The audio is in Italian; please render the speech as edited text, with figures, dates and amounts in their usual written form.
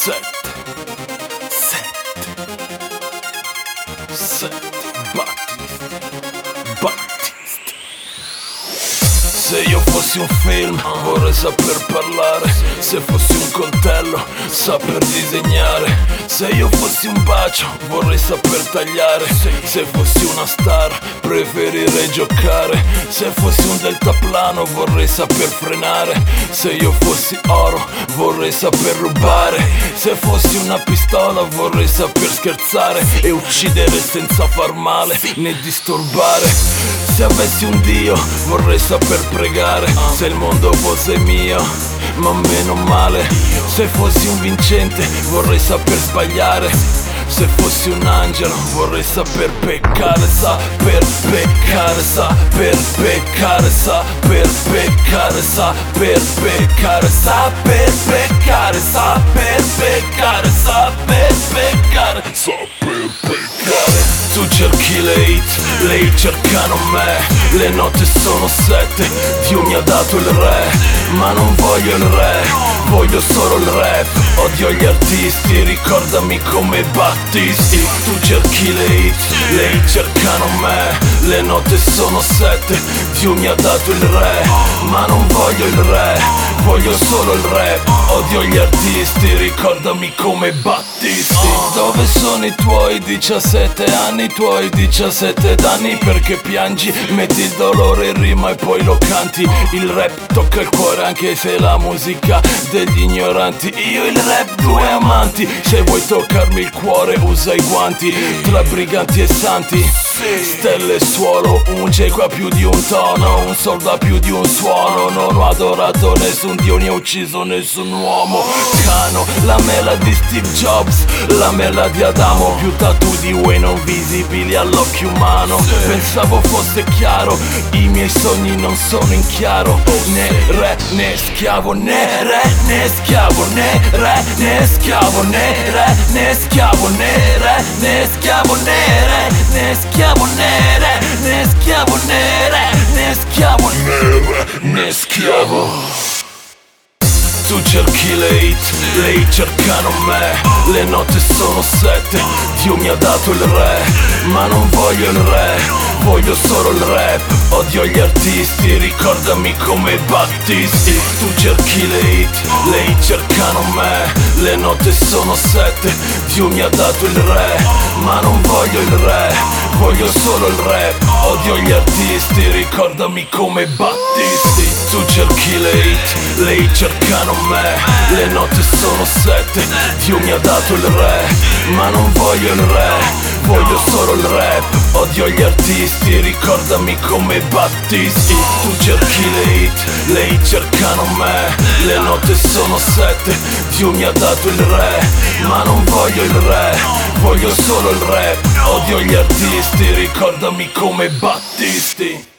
Se io fossi un film vorrei saper parlare, se fossi un coltello saper disegnare, se io fossi un bacio vorrei saper tagliare, se fossi una star preferirei giocare, se fossi un deltaplano vorrei saper frenare, se io fossi oro vorrei saper rubare, se fossi una pistola vorrei saper scherzare e uccidere senza far male né disturbare, se avessi un dio vorrei saper pregare, se il mondo fosse mio, ma meno male, se fossi un vincente vorrei saper sbagliare, se fossi un angelo vorrei saper peccare, saper peccare, saper peccare, saper peccare, saper peccare, saper peccare, saper peccare, saper peccare, saper peccare. Tu cerchi le hit, lei cercano me, le note sono 7, Dio mi ha dato il re, ma non voglio il re, voglio solo il rap, odio gli artisti, ricordami come Battisti. Tu cerchi le hit, lei cercano me, le note sono 7, Dio mi ha dato il re, ma non voglio il re, voglio solo il rap, odio gli artisti, ricordami come Battisti. Dove sono i tuoi 17 anni, i tuoi 17 danni, perché piangi? Metti il dolore in rima e poi lo canti. Il rap tocca il cuore anche se la musica degli ignoranti. Io il rap due amanti, se vuoi toccarmi il cuore usa i guanti. Tra briganti e santi, stelle e suolo, unge qua più di un tono, un soldo più di un suono. Non ho adorato nessun dio, ne ho ucciso nessun uomo. Cano, la mela di Steve Jobs, la mela di Adamo, più tatu di Wayne non visibili all'occhio umano. Pensavo fosse chiaro, i miei sogni non sono in chiaro. Né re né schiavo, né re né schiavo, né re né schiavo, né re né schiavo, né re né schiavo, né re né schiavo, né re né schiavo, né re né schiavo, né re né schiavo. Tu cerchi le hit, lei cercano me, le note sono 7, Dio mi ha dato il re, ma non voglio il re, voglio solo il rap, odio gli artisti, ricordami come Battisti. Tu cerchi le hit, lei cercano me, le note sono 7, Dio mi ha dato il re, ma non voglio il re, voglio solo il rap, odio gli artisti, ricordami come Battisti. Tu cerchi le hit, lei cercano me, le note sono 7, Dio mi ha dato il re, ma non voglio il re, voglio solo il rap, odio gli artisti, ricordami come Battisti. Tu cerchi le hit, lei cercano me, le note sono 7, Dio mi ha dato il re, ma non voglio il re, voglio solo il rap, odio gli artisti, ricordami come Battisti.